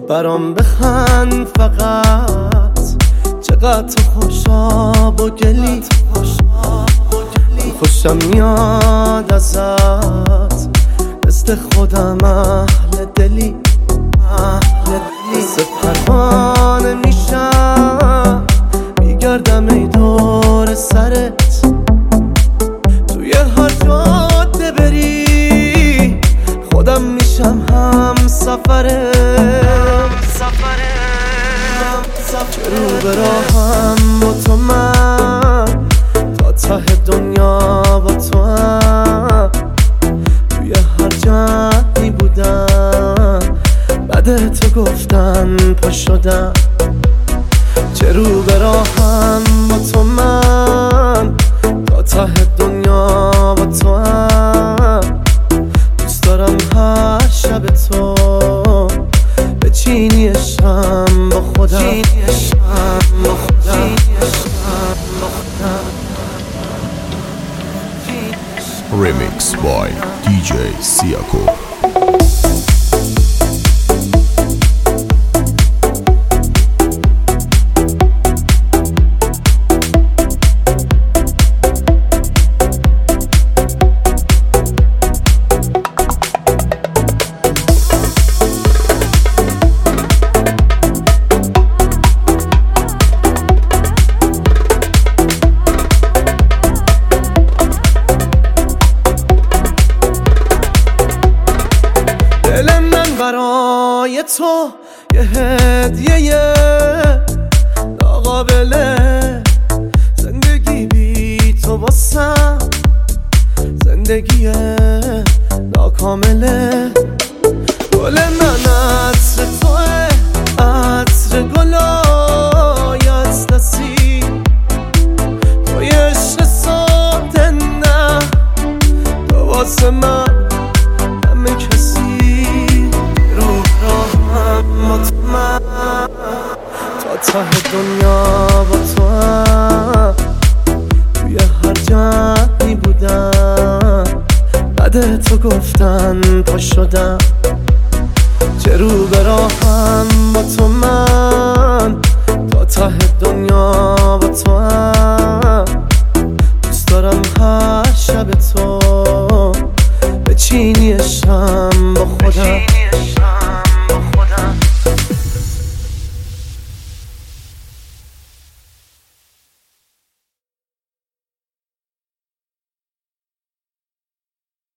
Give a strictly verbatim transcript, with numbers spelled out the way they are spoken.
برام بخند فقط، چقدر تو خوشاب و گلی، خوشم میاد ازت، مثل خودم اهل دلی، مثل پروانه میشم میگردم ای دور سرت، توی هر جاده بری خودم میشم هم سفرت، که رو به راهم با تو من، تا ته دنیا با تو هم، توی هر جمعی بودم بعد تو گفتن پا شدم، چه رو به راهم با تو من، تا ته دنیا با تو هم، دوست دارم هر شب تو بچینی شم با خودم، با خودم. Remix by دی جی Siako. دل من برای تو یه هدیه ناقابله، زندگی بی تو واسم زندگی ناکامله، گل من عطر توه، عطر گلای از نسیم، توی عشق ساده نه، تو واسه من همه کسی، تا ته دنیا با تو هم، توی هر جمعی بودم بعد تو گفتن پا شدم، چه رو به راهم با تو من، تا ته دنیا با تو هم، دوست دارم هر شب تو بچینی شم با خودم.